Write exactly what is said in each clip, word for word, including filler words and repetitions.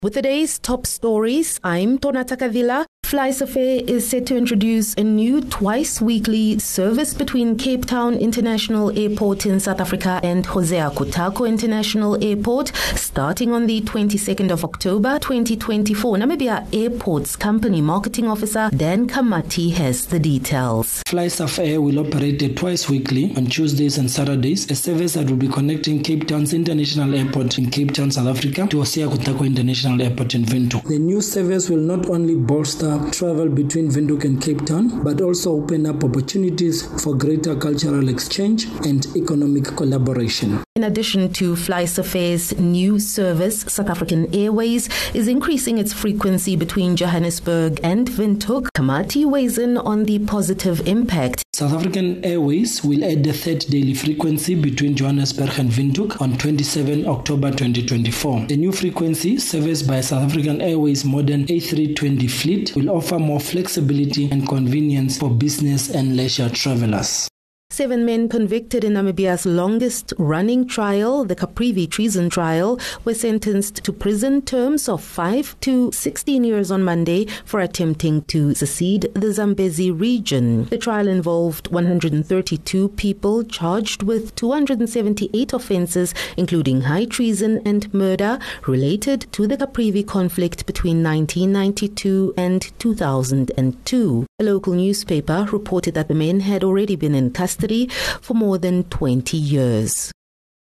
With today's top stories, I'm Tonata Kavila. FlySafair is set to introduce a new twice-weekly service between Cape Town International Airport in South Africa and Hosea Kutako International Airport, starting on the twenty-second of October twenty twenty-four. Namibia Airports Company Marketing Officer Dan Kamati has the details. FlySafair will operate it twice weekly on Tuesdays and Saturdays, a service that will be connecting Cape Town's International Airport in Cape Town, South Africa, to Hosea Kutako International Airport in Windhoek. The new service will not only bolster travel between Windhoek and Cape Town, but also open up opportunities for greater cultural exchange and economic collaboration. In addition to FlySafair's new service, South African Airways is increasing its frequency between Johannesburg and Windhoek. Kamati weighs in on the positive impact. South African Airways will add the third daily frequency between Johannesburg and Windhoek on the twenty-seventh of October twenty twenty-four. The new frequency, serviced by South African Airways' modern A three twenty fleet, will offer more flexibility and convenience for business and leisure travelers. Seven men convicted in Namibia's longest-running trial, the Caprivi treason trial, were sentenced to prison terms of five to sixteen years on Monday for attempting to secede the Zambezi region. The trial involved one hundred thirty-two people charged with two hundred seventy-eight offences, including high treason and murder, related to the Caprivi conflict between nineteen ninety-two and two thousand two. A local newspaper reported that the men had already been in custody for more than twenty years.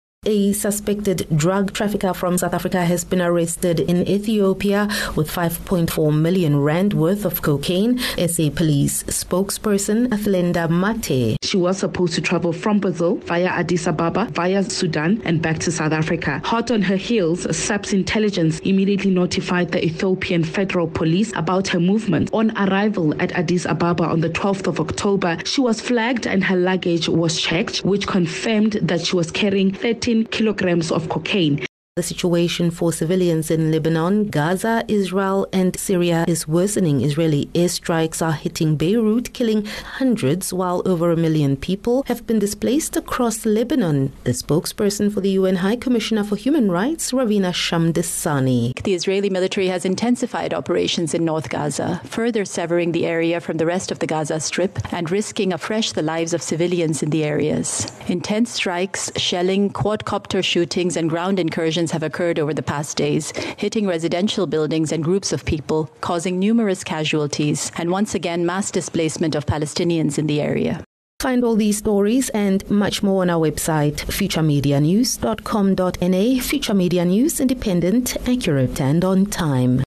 A suspected drug trafficker from South Africa has been arrested in Ethiopia with five point four million rand worth of cocaine, S A police spokesperson Athlenda Mate. She was supposed to travel from Brazil via Addis Ababa, via Sudan, and back to South Africa. Hot on her heels, SAPS Intelligence immediately notified the Ethiopian Federal Police about her movement. On arrival at Addis Ababa on the twelfth of October, she was flagged and her luggage was checked, which confirmed that she was carrying thirteen kilograms of cocaine. The situation for civilians in Lebanon, Gaza, Israel, and Syria is worsening. Israeli airstrikes are hitting Beirut, killing hundreds, while over a million people have been displaced across Lebanon. The spokesperson for the U N High Commissioner for Human Rights, Ravina Shamdasani. The Israeli military has intensified operations in North Gaza, further severing the area from the rest of the Gaza Strip and risking afresh the lives of civilians in the areas. Intense strikes, shelling, quadcopter shootings, and ground incursions have occurred over the past days, hitting residential buildings and groups of people, causing numerous casualties and once again mass displacement of Palestinians in the area. Find all these stories and much more on our website, future media news dot com dot n a. Future Media News, independent, accurate, and on time.